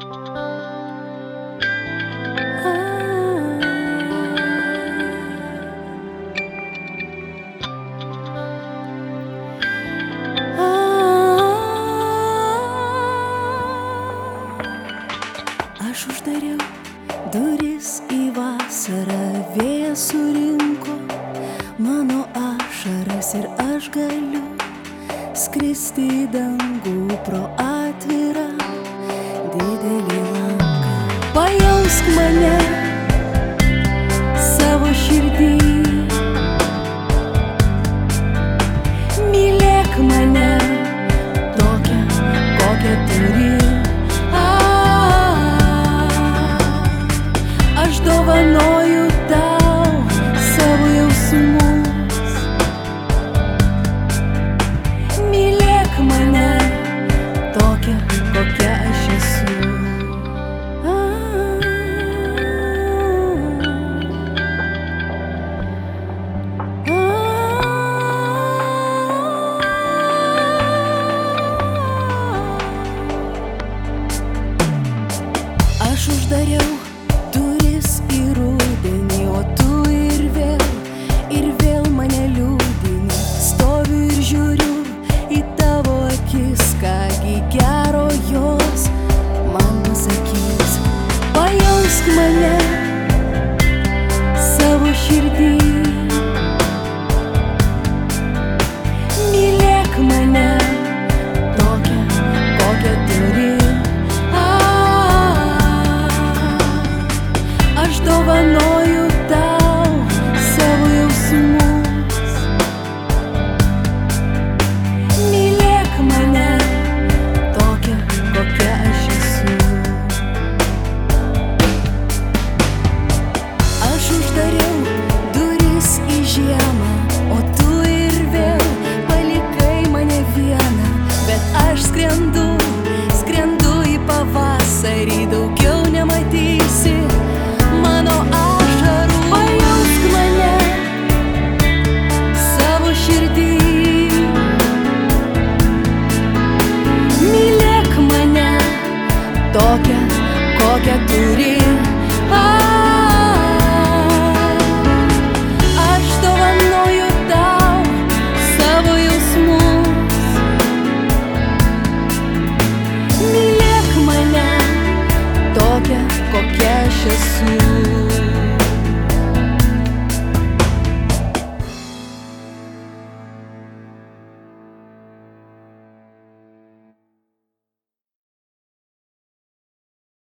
Aš uždariau duris į vasarą, vėjas surinko mano ašaras ir aš galiu skristi į dangų pro atvirą didelį langą. Pajausk mane savo širdį, mylėk mane tokią, kokią turi. Aš dovanoju tau savo jausmus, mylėk mane tokią, kokia aš esu. Aš uždariau duris į rudenį, o tu ir vėl mane liūdini. Stoviu ir žiūriu į tavo akis, kągi gero jos man pasakys. Pajausk mane savo širdį, mylėk mane tokią, kokią turi. Aš dovanoju tau savo jausmus, mylėk mane tokią, kokia aš esu. Aš uždariau duris į žiemą, o tu ir vėl palikai mane vieną. Bet aš skrendu į pavasarį, daugiau nematysi mano ašarų. Pajausk mane savo širdį, mylėk mane tokią, kokią turi.